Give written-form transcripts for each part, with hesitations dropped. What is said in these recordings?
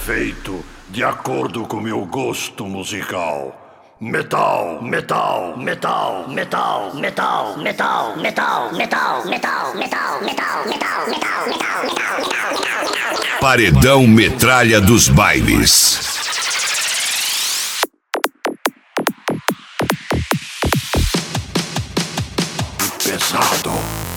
feito de acordo com meu gosto musical. Metal, metal, metal, metal, metal, metal, metal, metal, metal, metal, metal, metal, metal, metal, metal. Paredão Metralha dos Bailes. Pesado.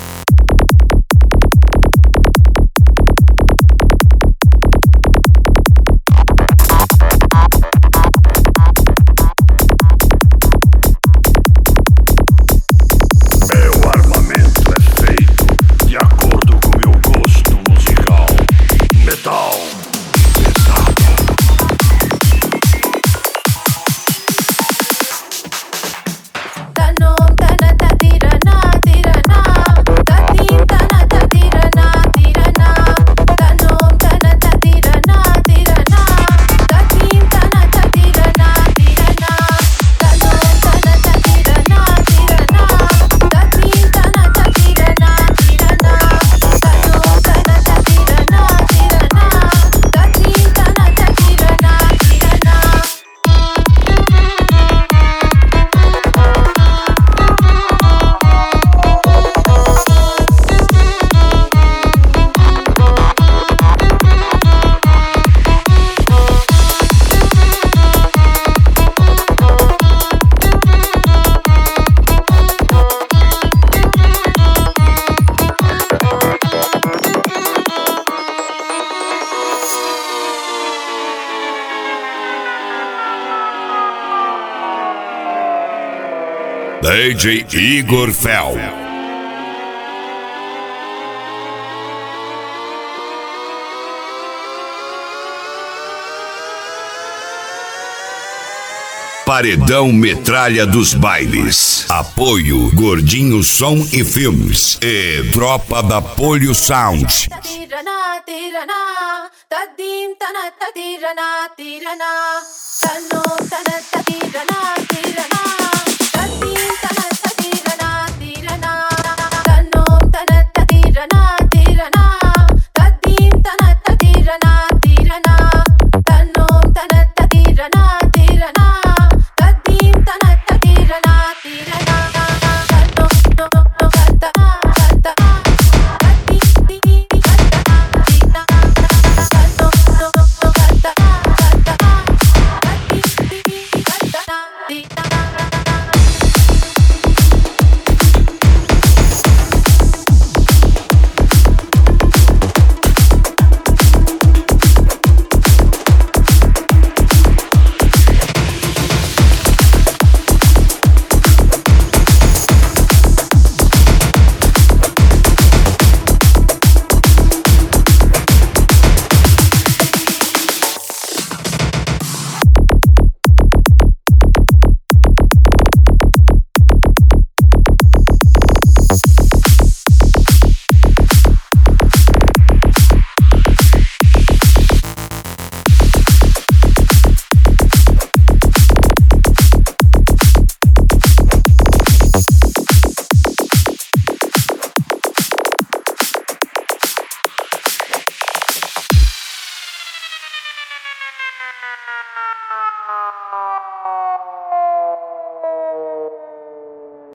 DJ Igor Fel. Paredão Metralha dos Bailes. Apoio Gordinho Som e Filmes e Tropa da Polio Sound. Oh.